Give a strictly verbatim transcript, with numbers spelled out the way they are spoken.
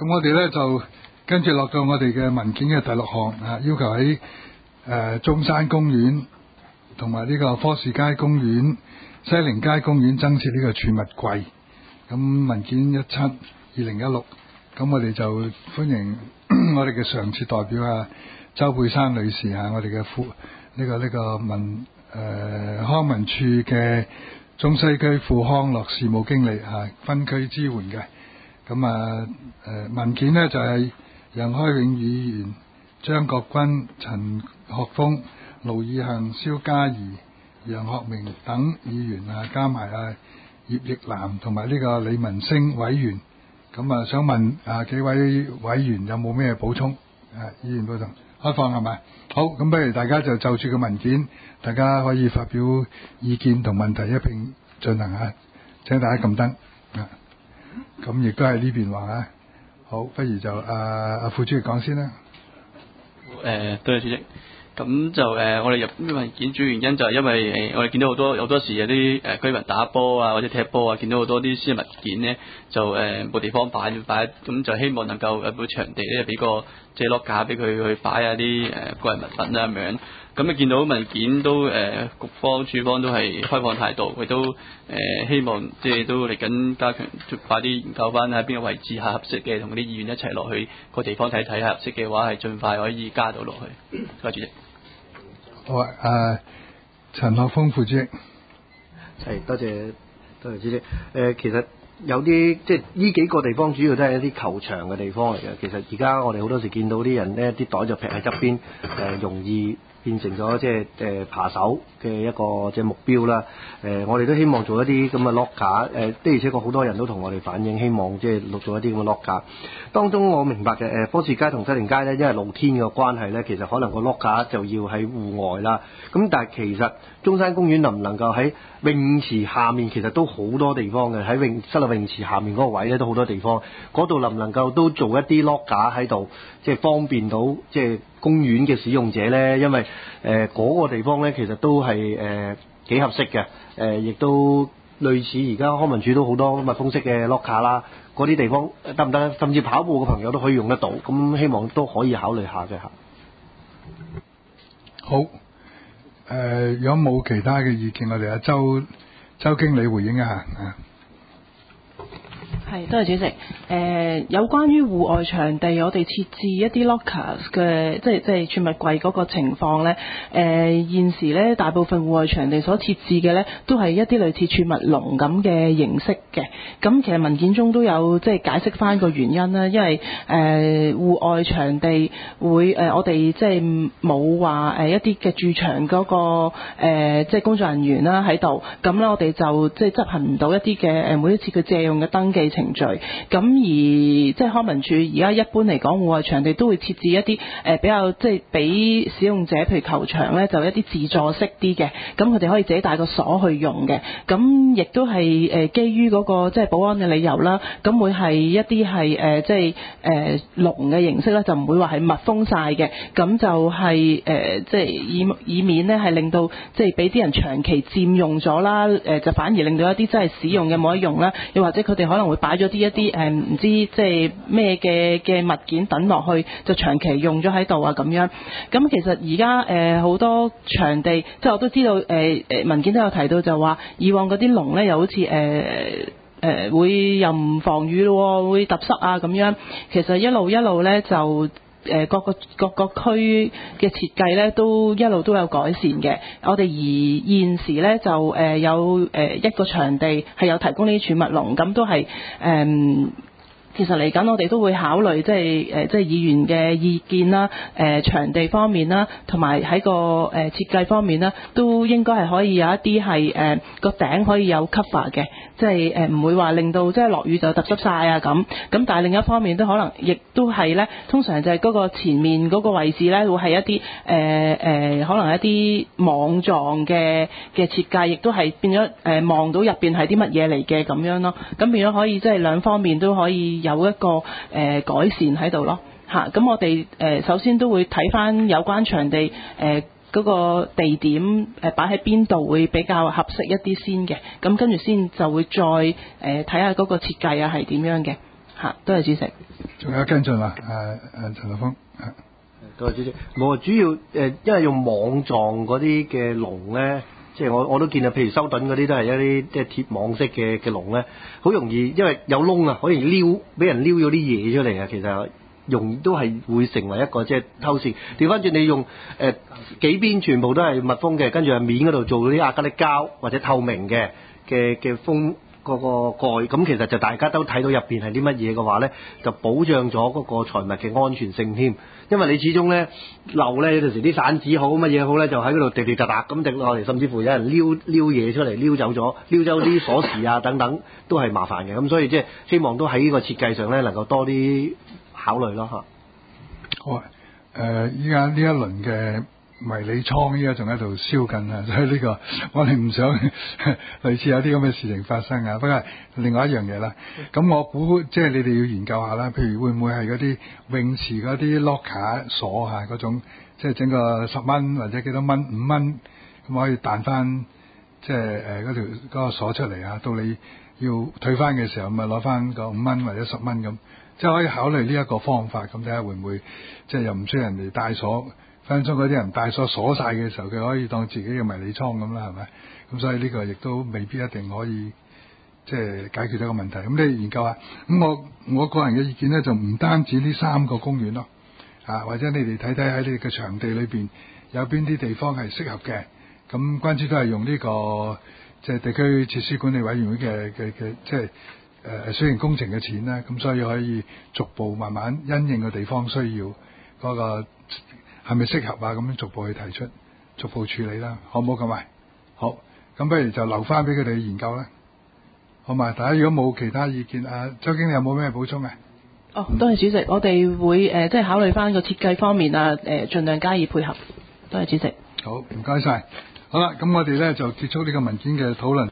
咁我哋咧就跟住落到我哋嘅文件嘅第六項啊，要求喺誒、呃、中山公園同埋呢個科士街公園、西寧街公園增設呢個儲物櫃。咁文件一七二零一六，咁我哋就歡迎我哋嘅常設代表啊，周佩珊女士啊，我哋嘅副呢、這個呢、這個文誒、呃、康文署嘅中西區副康樂事務經理啊，分區支援嘅。咁啊誒文件呢就係、是、楊開永議員、張國軍、陳學鋒、盧以恆、蕭嘉怡、楊學明等議員啊，加埋啊葉奕南同埋呢個李文星委員。咁啊想問啊幾位委員有冇咩補充？啊議員報道開放係咪？好，咁不如大家就就住個文件，大家可以發表意見同問題一併進行啊。請大家撳燈啊。咁亦都係呢邊話啊。好，不如就啊啊副主席講先啦。 誒、呃，多謝主席。咁就誒、呃，我哋入呢文件主要原因就係因為誒、呃，我哋見到好多好多時有啲誒居民打波啊或者踢波啊，見到好多啲私人物件咧，就誒冇、呃、地方擺擺，咁就希望能夠有個場地咧，俾個即係落架俾佢去擺下啲誒個人物品啊咁樣。咁你見到文件都誒、呃、局方處方都係開放態度，佢都誒、呃、希望即係都嚟緊加強快啲研究翻喺邊個位置係合適嘅，同嗰啲議員一齊落去個地方睇睇，合適嘅話係盡快可以加到落去。多謝主席。 好啊，誒陳學鋒副主席。 係，多謝多謝主席。誒、呃、其實有啲即係呢幾個地方主要都係一啲球場嘅地方嚟嘅。其實而家我哋好多時見到啲人呢，啲袋就劈喺側邊，誒、呃、容易變成咗即係誒扒手嘅一個即係目標啦。誒、呃、我哋都希望做一啲咁嘅 locker，誒的而且確好多人都同我哋反映，希望即係錄做一啲咁嘅 locker。當中我明白嘅誒科士街同西寧街咧，因為露天嘅關係咧，其實可能個 locker 就要喺戶外啦。咁但係其實中山公園能唔能夠喺泳池下面，其實都好多地方嘅，喺泳室內泳池下面嗰個位咧都好多地方。嗰度能唔能夠都做一啲 locker 喺度，即係方便到即係公園嘅使用者咧？因為誒嗰、呃嗰個地方咧，其實都係誒幾合適嘅。誒、呃、亦都類似而家康文署都好多密封式嘅 locker 啦。嗰啲地方得唔得？甚至跑步嘅朋友都可以用得到，咁希望都可以考慮下嘅嚇。 好，誒、呃，如果冇其他嘅意見，我哋阿周周經理回應一下啊。 係，多謝主席。誒、呃，有關於戶外場地，我哋設置一啲 lockers 嘅，即係即係儲物櫃嗰個情況咧。誒、呃，現時咧大部分戶外場地所設置嘅咧，都係一啲類似儲物籠咁嘅形式嘅。咁其實文件中都有即係解釋翻個原因啦，因為誒戶、呃、外場地會誒、呃、我哋即係冇話誒一啲嘅駐場嗰、那個誒、呃、即係工作人員啦喺度，咁咧我哋就即係執行唔到一啲嘅誒每一次佢借用嘅登記程序。咁而即係康文署而家一般嚟講，戶外場地都會設置一啲誒、呃、比較即係俾使用者，譬如球場咧就一啲自助式啲嘅，咁佢哋可以自己帶個鎖去用嘅。咁亦都係誒基於嗰、那個即係保安嘅理由啦，咁會係一啲係誒即係誒籠嘅形式咧，就唔會話係密封晒嘅。咁就係、是、誒、呃、即係以以免咧係令到即係俾啲人長期佔用咗啦，誒、呃、就反而令到一啲真係使用嘅冇得用啦，又或者佢哋可能會擺咗啲一啲誒唔知即係咩嘅嘅物件等落去，就長期用咗喺度啊咁樣。咁其實而家誒好多場地，即係我都知道誒誒、呃、文件都有提到，就話以往嗰啲籠咧又好似誒誒會又唔防雨咯，會揼濕啊咁樣。其實一路一路咧就誒、呃、各個各個區嘅設計咧都一路都有改善嘅。我哋而現時咧就誒、呃、有誒、呃、一個場地係有提供呢啲儲物籠，咁都係誒。呃其實嚟緊我哋都會考慮即係誒即係議員嘅意見啦，誒、呃、場地方面啦，同埋喺個誒設計方面啦，都應該係可以有一啲係誒個頂可以有 cover 嘅，即係誒唔會話令到即係落雨就揼濕晒啊咁。咁但係另一方面都可能亦都係咧，通常就係嗰個前面嗰個位置咧會係一啲誒誒可能一啲網狀嘅嘅設計，亦都係變咗誒望到入邊係啲乜嘢嚟嘅咁樣咯。咁變咗可以即係兩方面都可以有一個誒、呃、改善喺度咯嚇。咁、啊、我哋誒、呃、首先都會睇翻有關場地誒嗰、呃那個地點誒擺喺邊度會比較合適一啲先嘅，咁跟住先就會再誒睇下嗰個設計啊係點樣嘅嚇。多謝主席。 仲有跟進啊？誒誒陳立峰。 多謝主席。我主要誒、呃，因為用網狀嗰啲嘅籠咧。即係我我都見啊，譬如修頓嗰啲都係一啲即係鐵網式嘅嘅籠咧，好容易因為有窿啊，可以撩俾人撩咗啲嘢出嚟啊。其實容易都係會成為一個即係偷竊。調翻轉你用誒、呃、幾邊全部都係密封嘅，跟住喺面嗰度做嗰啲亞加力膠或者透明嘅嘅嘅封嗰個蓋，咁其實就大家都睇到入邊係啲乜嘢嘅話咧，就保障咗嗰個財物嘅安全性添。因為你始終咧漏咧，有陣時啲散紙好乜嘢好咧，就喺嗰度滴滴答答咁滴落嚟，甚至乎有人撩撩嘢出嚟，撩走咗，撩走啲鎖匙啊等等，都係麻煩嘅。咁所以即係希望都喺呢個設計上咧，能夠多啲考慮咯嚇。 好啊，誒依家呢一輪嘅迷你倉依家仲喺度燒緊啊，所以呢、呢個我哋唔想類似有啲咁嘅事情發生啊。不過另外一樣嘢啦，咁我估即係你哋要研究下啦，譬如會唔會係嗰啲泳池嗰啲 locker 鎖嚇嗰種，即係整個十蚊或者幾多蚊五蚊咁可以彈翻，即係誒嗰條嗰、嗰個鎖出嚟啊，到你要退翻嘅時候咪攞翻個五蚊或者十蚊咁，即係可以考慮呢一個方法，咁睇下會唔會即係又唔需要人哋帶鎖。分分鐘嗰啲人帶鎖鎖晒嘅時候，佢可以當自己嘅迷你倉咁啦，係咪？咁所以呢個亦都未必一定可以即係解決到個問題。咁你研究下。咁我我個人嘅意見咧，就唔單止呢三個公園咯，啊或者你哋睇睇喺你哋嘅場地裏邊有邊啲地方係適合嘅。咁關之都係用呢、這個即係、就是、地區設施管理委員會嘅嘅嘅即係誒小型工程嘅錢啦。咁所以可以逐步慢慢因應個地方需要嗰、那個。係咪適合啊？咁樣逐步去提出，逐步處理啦，好唔好咁啊？好，咁不如就留翻俾佢哋研究啦，好嘛？大家如果冇其他意見，啊，周經理有冇咩補充啊？ 哦，多謝主席，我哋會誒、呃、即係考慮翻個設計方面啊，誒、呃、盡量加以配合。多謝主席。 好，唔該晒。好啦，咁我哋咧就結束呢個文件嘅討論。